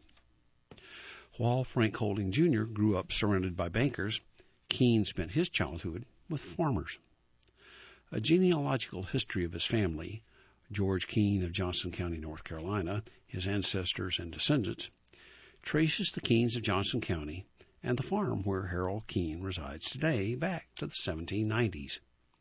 While Frank Holding Jr. grew up surrounded by bankers, Keene spent his childhood with farmers. A genealogical history of his family, George Keene of Johnston County, North Carolina, his ancestors and descendants, traces the Keenes of Johnston County and the farm where Harold Keene resides today back to the 1790s.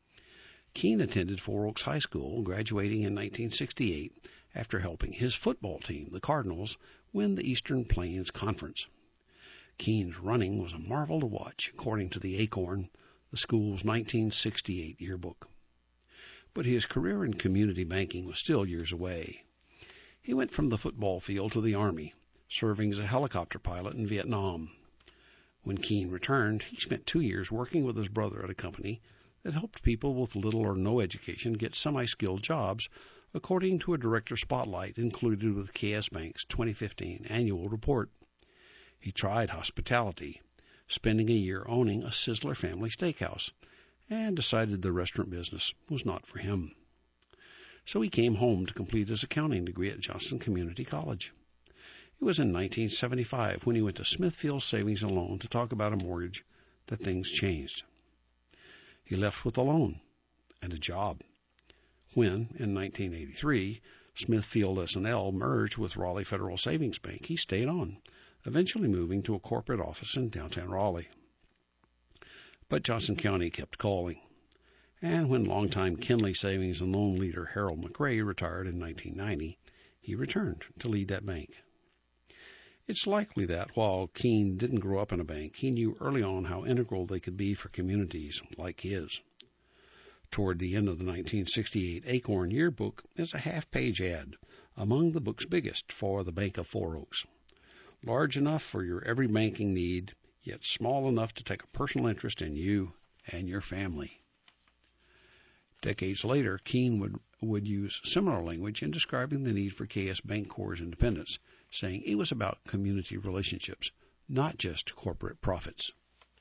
Keene attended Four Oaks High School, graduating in 1968 after helping his football team, the Cardinals, win the Eastern Plains Conference. Keene's running was a marvel to watch, according to the Acorn, the school's 1968 yearbook. But his career in community banking was still years away. He went from the football field to the Army, serving as a helicopter pilot in Vietnam. When Keene returned, he spent 2 years working with his brother at a company that helped people with little or no education get semi-skilled jobs, according to a director spotlight included with KS Bank's 2015 annual report. He tried hospitality, spending a year owning a Sizzler family steakhouse, and decided the restaurant business was not for him. So he came home to complete his accounting degree at Johnston Community College. It was in 1975 when he went to Smithfield Savings and Loan to talk about a mortgage that things changed. He left with a loan and a job. When, in 1983, Smithfield S&L merged with Raleigh Federal Savings Bank, he stayed on, eventually moving to a corporate office in downtown Raleigh. But Johnston County kept calling, and when longtime Kinley Savings and Loan leader Harold McRae retired in 1990, he returned to lead that bank. It's likely that, while Keene didn't grow up in a bank, he knew early on how integral they could be for communities like his. Toward the end of the 1968 Acorn Yearbook is a half-page ad, among the book's biggest, for the Bank of Four Oaks. Large enough for your every banking need, yet small enough to take a personal interest in you and your family. Decades later, Keene would use similar language in describing the need for KS Bancorp's independence, saying it was about community relationships, not just corporate profits.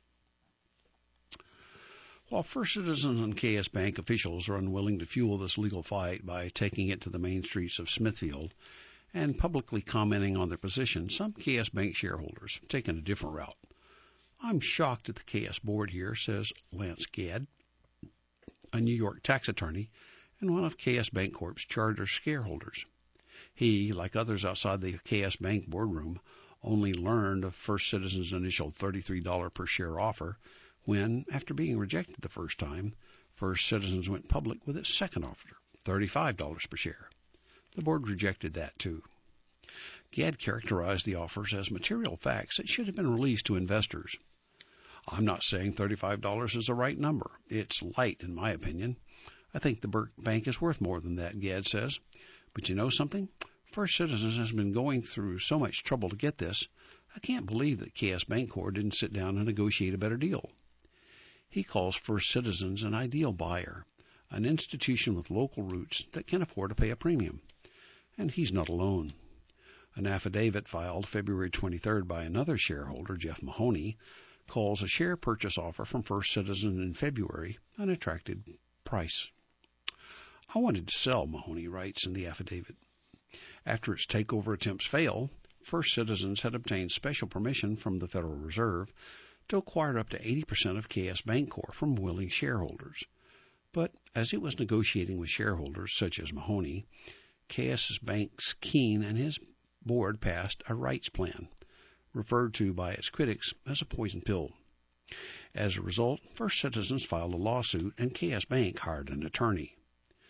While First Citizens and KS Bank officials are unwilling to fuel this legal fight by taking it to the main streets of Smithfield and publicly commenting on their position, some KS Bank shareholders have taken a different route. I'm shocked at the KS board here, says Lance Gadd, a New York tax attorney and one of KS Bancorp's charter shareholders. He, like others outside the KS Bank boardroom, only learned of First Citizens' initial $33 per share offer when, after being rejected the first time, First Citizens went public with its second offer, $35 per share. The board rejected that too. Gadd characterized the offers as material facts that should have been released to investors. I'm not saying $35 is the right number. It's light, in my opinion. I think the bank is worth more than that, Gadd says. But you know something? First Citizens has been going through so much trouble to get this. I can't believe that KS Bancorp didn't sit down and negotiate a better deal. He calls First Citizens an ideal buyer, an institution with local roots that can afford to pay a premium. And he's not alone. An affidavit filed February 23rd by another shareholder, Jeff Mahoney, calls a share purchase offer from First Citizens in February an attractive price. I wanted to sell, Mahoney writes in the affidavit. After its takeover attempts failed, First Citizens had obtained special permission from the Federal Reserve to acquire up to 80% of KS Bancorp from willing shareholders. But as it was negotiating with shareholders such as Mahoney, KS Bank's Keene and his board passed a rights plan, referred to by its critics as a poison pill. As a result, First Citizens filed a lawsuit and KS Bank hired an attorney.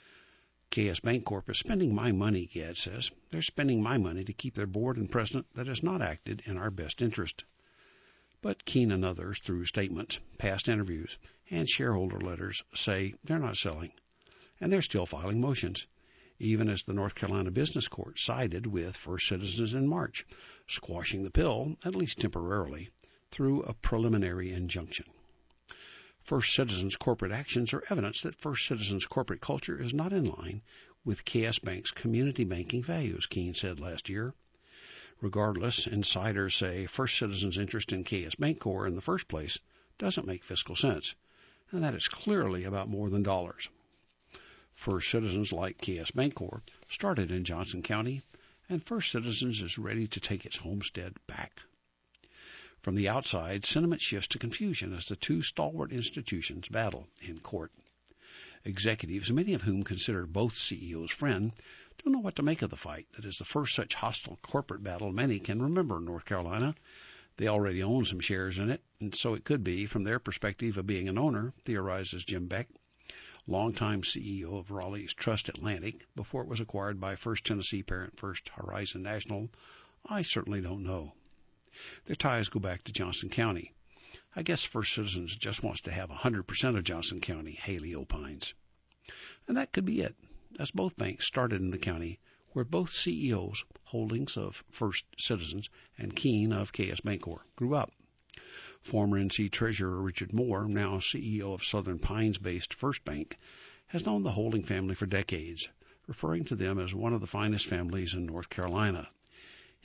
KS Bancorp is spending my money, Gadd says. They're spending my money to keep their board and president that has not acted in our best interest. But Keene and others, through statements, past interviews, and shareholder letters, say they're not selling, and they're still filing motions, even as the North Carolina Business Court sided with First Citizens in March, squashing the bill, at least temporarily, through a preliminary injunction. First Citizens' corporate actions are evidence that First Citizens' corporate culture is not in line with KS Bank's community banking values, Keene said last year. Regardless, insiders say First Citizens' interest in KS Bancorp in the first place doesn't make fiscal sense, and that it's clearly about more than dollars. First Citizens, like KS Bancorp, started in Johnston County, and First Citizens is ready to take its homestead back. From the outside, sentiment shifts to confusion as the two stalwart institutions battle in court. Executives, many of whom consider both CEOs friends, don't know what to make of the fight that is the first such hostile corporate battle many can remember in North Carolina. They already own some shares in it, and so it could be, from their perspective of being an owner, theorizes Jim Beck, longtime CEO of Raleigh's Trust Atlantic, before it was acquired by First Tennessee parent First Horizon National. I certainly don't know. Their ties go back to Johnston County. I guess First Citizens just wants to have 100% of Johnston County, Haley opines. And that could be it, as both banks started in the county where both CEOs, holdings of First Citizens and Keene of KS Bancorp, grew up. Former NC Treasurer Richard Moore, now CEO of Southern Pines-based First Bank, has known the Holding family for decades, referring to them as one of the finest families in North Carolina.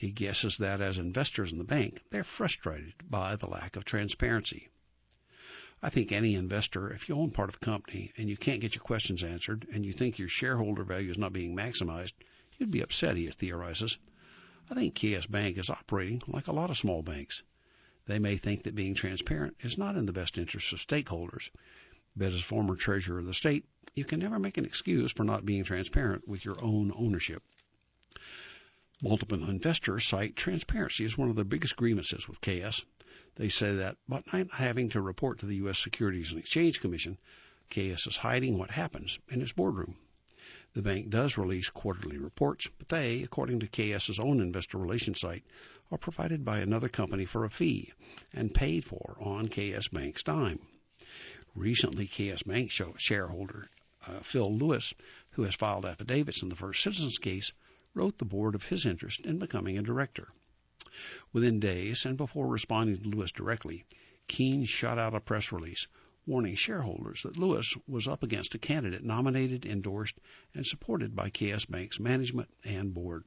He guesses that as investors in the bank, they're frustrated by the lack of transparency. I think any investor, if you own part of a company and you can't get your questions answered and you think your shareholder value is not being maximized, you'd be upset, he theorizes. I think KS Bank is operating like a lot of small banks. They may think that being transparent is not in the best interest of stakeholders, but as former treasurer of the state, you can never make an excuse for not being transparent with your own ownership. Multiple investors cite transparency as one of the biggest grievances with KS. They say that by not having to report to the U.S. Securities and Exchange Commission, KS is hiding what happens in its boardroom. The bank does release quarterly reports, but they, according to KS's own investor relations site, are provided by another company for a fee and paid for on KS Bank's dime. Recently, KS Bank shareholder Phil Lewis, who has filed affidavits in the First Citizens case, wrote the board of his interest in becoming a director. Within days, and before responding to Lewis directly, Keene shot out a press release warning shareholders that Lewis was up against a candidate nominated, endorsed, and supported by KS Bank's management and board.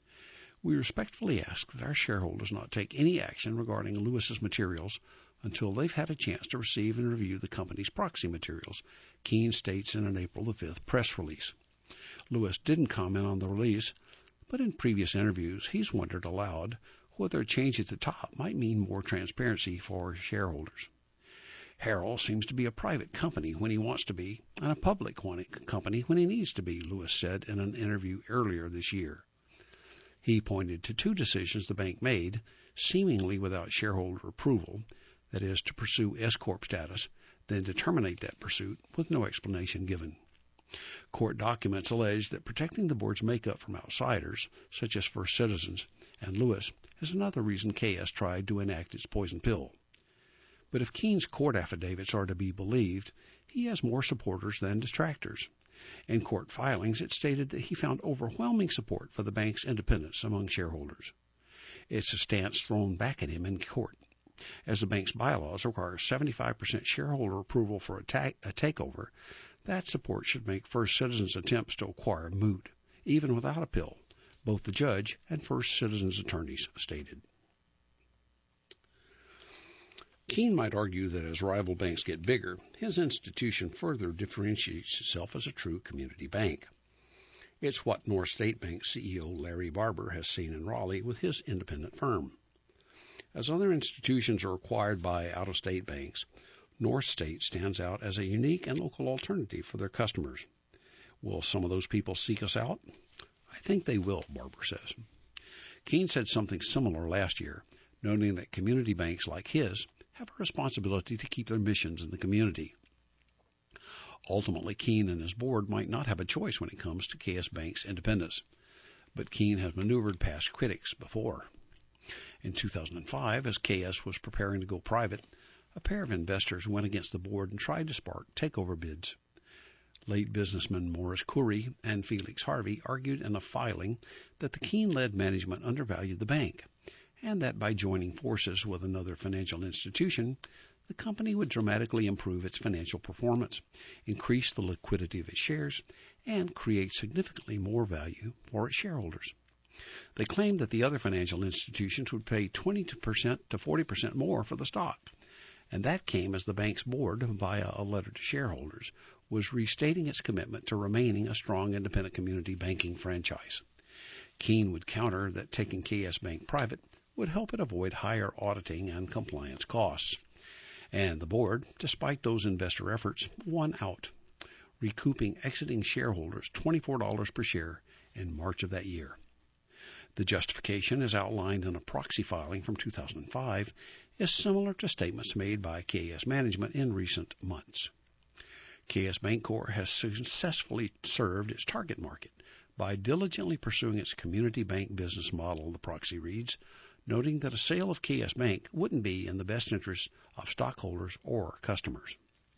We respectfully ask that our shareholders not take any action regarding Lewis's materials until they've had a chance to receive and review the company's proxy materials, Keene states in an April the 5th press release. Lewis didn't comment on the release, but in previous interviews he's wondered aloud whether a change at the top might mean more transparency for shareholders. Harrell seems to be a private company when he wants to be, and a public company when he needs to be, Lewis said in an interview earlier this year. He pointed to two decisions the bank made, seemingly without shareholder approval, that is, to pursue S-Corp status, then to terminate that pursuit with no explanation given. Court documents allege that protecting the board's makeup from outsiders, such as First Citizens and Lewis, is another reason KS tried to enact its poison pill. But if Keene's court affidavits are to be believed, he has more supporters than detractors. In court filings, it stated that he found overwhelming support for the bank's independence among shareholders. It's a stance thrown back at him in court, as the bank's bylaws require 75% shareholder approval for a takeover. That support should make First Citizens' attempts to acquire moot, even without a pill, both the judge and First Citizens' attorneys stated. Keene might argue that as rival banks get bigger, his institution further differentiates itself as a true community bank. It's what North State Bank CEO Larry Barber has seen in Raleigh with his independent firm. As other institutions are acquired by out-of-state banks, North State stands out as a unique and local alternative for their customers. Will some of those people seek us out? I think they will, Barber says. Keene said something similar last year, noting that community banks like his have a responsibility to keep their missions in the community. Ultimately, Keene and his board might not have a choice when it comes to KS Bank's independence, but Keene has maneuvered past critics before. In 2005, as KS was preparing to go private, a pair of investors went against the board and tried to spark takeover bids. Late businessmen Morris Khoury and Felix Harvey argued in a filing that the Keene-led management undervalued the bank, and that by joining forces with another financial institution, the company would dramatically improve its financial performance, increase the liquidity of its shares, and create significantly more value for its shareholders. They claimed that the other financial institutions would pay 20% to 40% more for the stock, and that came as the bank's board, via a letter to shareholders, was restating its commitment to remaining a strong independent community banking franchise. Keene would counter that taking KS Bank private would help it avoid higher auditing and compliance costs. And the board, despite those investor efforts, won out, recouping exiting shareholders $24 per share in March of that year. The justification, as outlined in a proxy filing from 2005, is similar to statements made by KS management in recent months. KS Bancorp has successfully served its target market by diligently pursuing its community bank business model, the proxy reads, noting that a sale of KS Bank wouldn't be in the best interest of stockholders or customers.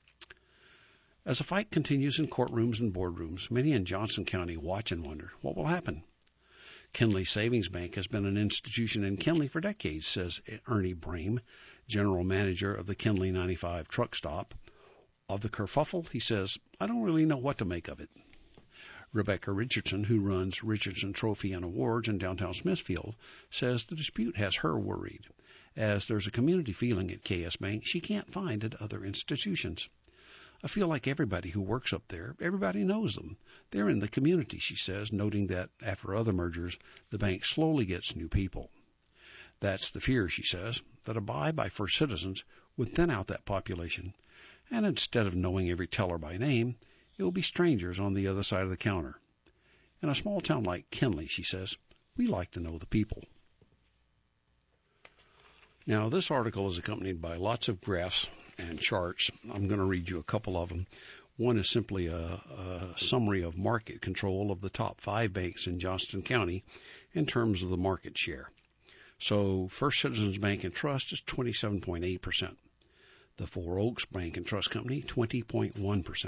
As the fight continues in courtrooms and boardrooms, many in Johnson County watch and wonder what will happen. Kinley Savings Bank has been an institution in Kinley for decades, says Ernie Brame, general manager of the Kinley 95 truck stop. Of the kerfuffle, he says, I don't really know what to make of it. Rebecca Richardson, who runs Richardson Trophy and Awards in downtown Smithfield, says the dispute has her worried, as there's a community feeling at KS Bank she can't find at other institutions. I feel like everybody who works up there, everybody knows them. They're in the community, she says, noting that after other mergers, the bank slowly gets new people. That's the fear, she says, that a buy by First Citizens would thin out that population, and instead of knowing every teller by name, it will be strangers on the other side of the counter. In a small town like Kenly, she says, we like to know the people. Now, this article is accompanied by lots of graphs and charts. I'm going to read you a couple of them. One is simply a summary of market control of the top 5 banks in Johnston County in terms of the market share. So First Citizens Bank and Trust is 27.8%. The Four Oaks Bank and Trust Company, 20.1%.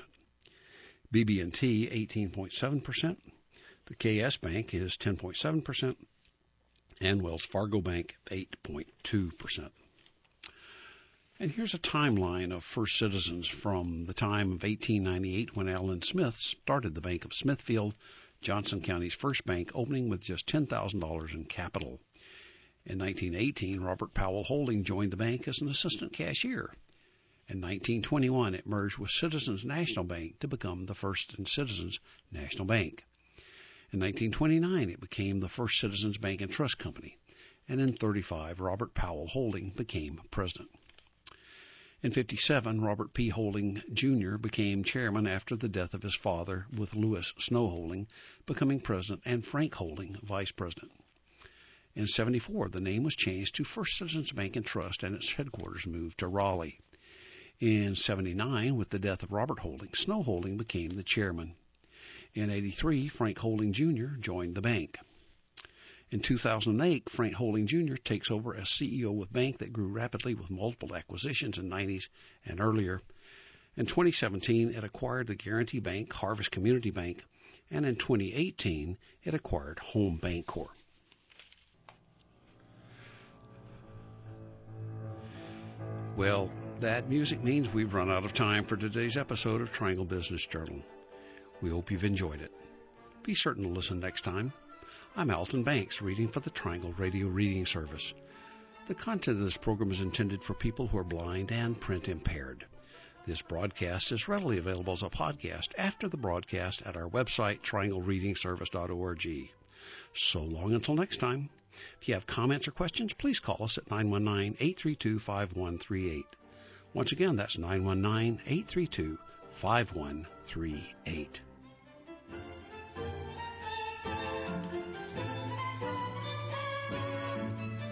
BB&T, 18.7%. The KS Bank is 10.7%. And Wells Fargo Bank, 8.2%. And here's a timeline of First Citizens from the time of 1898 when Allen Smith started the Bank of Smithfield, Johnson County's first bank, opening with just $10,000 in capital. In 1918, Robert Powell Holding joined the bank as an assistant cashier. In 1921, it merged with Citizens National Bank to become the First and Citizens National Bank. In 1929, it became the First Citizens Bank and Trust Company. And in 1935, Robert Powell Holding became president. In 1957, Robert P. Holding, Jr. became chairman after the death of his father, with Lewis Snow Holding becoming president and Frank Holding vice president. In 1974, the name was changed to First Citizens Bank and Trust, and its headquarters moved to Raleigh. In 1979, with the death of Robert Holding, Snow Holding became the chairman. In 1983, Frank Holding, Jr. joined the bank. In 2008, Frank Holding, Jr. takes over as CEO of a bank that grew rapidly with multiple acquisitions in the 90s and earlier. In 2017, it acquired the Guarantee Bank, Harvest Community Bank, and in 2018, it acquired Home Bancorp. Well, that music means we've run out of time for today's episode of Triangle Business Journal. We hope you've enjoyed it. Be certain to listen next time. I'm Alton Banks, reading for the Triangle Radio Reading Service. The content of this program is intended for people who are blind and print impaired. This broadcast is readily available as a podcast after the broadcast at our website, trianglereadingservice.org. So long until next time. If you have comments or questions, please call us at 919-832-5138. Once again, that's 919-832-5138.